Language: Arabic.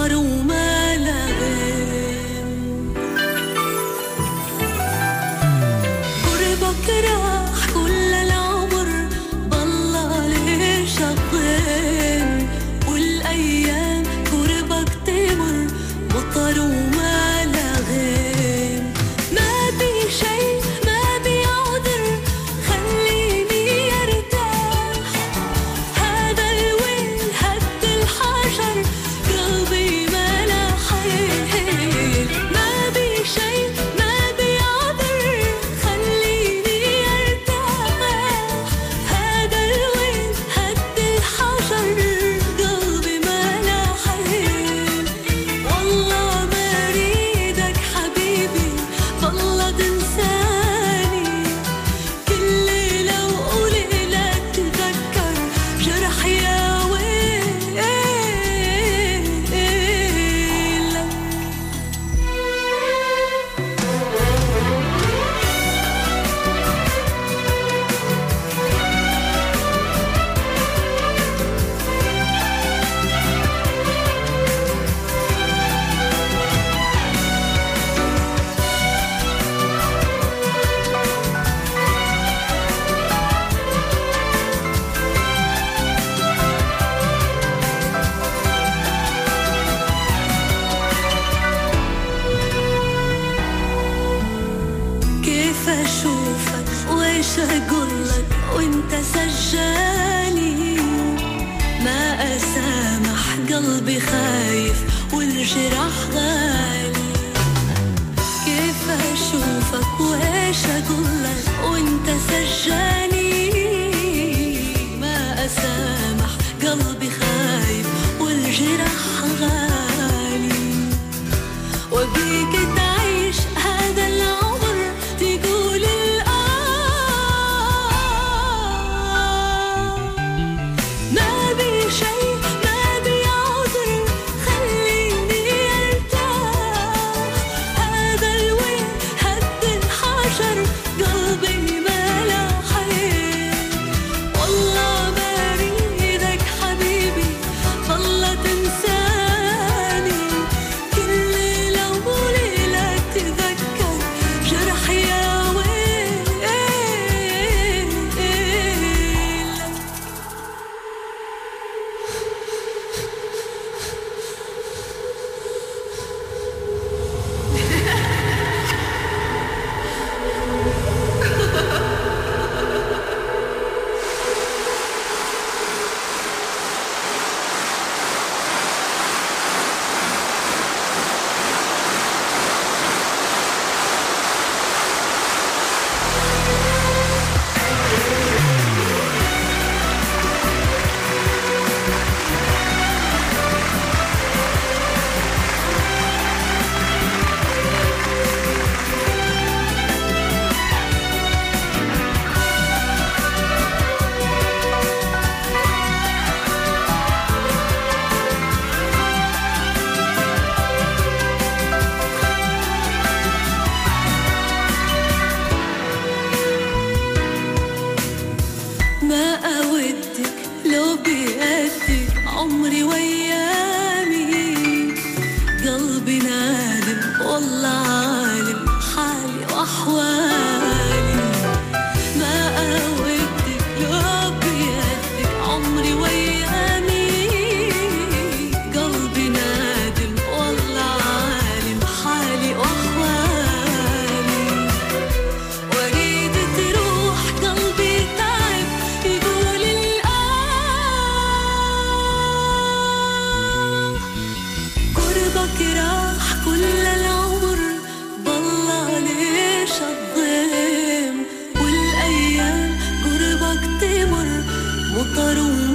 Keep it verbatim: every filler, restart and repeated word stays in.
مطر وما لغم. قربك راح كل العمر ضل لي شطين، والأيام قربك تمر مطر وما لغم. ما بي شي ما بي عذر خليني ارتاح، هذا الويل هد الحجر قلبي ما لا حيل. ما بي شي ما بي عذر خليني ارتاح، هذا الويل هد الحجر قلبي ما لا حيل. والله ما اريدك حبيبي والله تنساني، كل ليلة وقوليلة تذكر جرح يا ويلك. كيف اشوفك وايش اقولك وانت سجاني، ما اسامح قلبي خايف والجراح غالي. كيف اشوفك وايش اقولك وانت سجاني، ما اسامح قلبي خايف والجراح غالي. وبيك تعيش هذا العمر تقول الآه. ما بي شي ما بي عذر خليني ارتاح، هذا الويل هد الحجر قلبي ما لا حيل. والله ما اريدك حبيبي والله تنساني، كل ليلة وليلة تذكر جرح يا ويل. ما أودك لو بيدك عمري وأيامي، قلبي نادم والله عالم حالي وأحوالي. ما أودك لو بيدك عمري وأيامي، قلبي نادم والله عالم حالي وأحوالي. وأريد تروح قلبي تعب يقول الآه. قربك راح كل العمر ضل ليش الضيم، والأيام قربك تمر مطر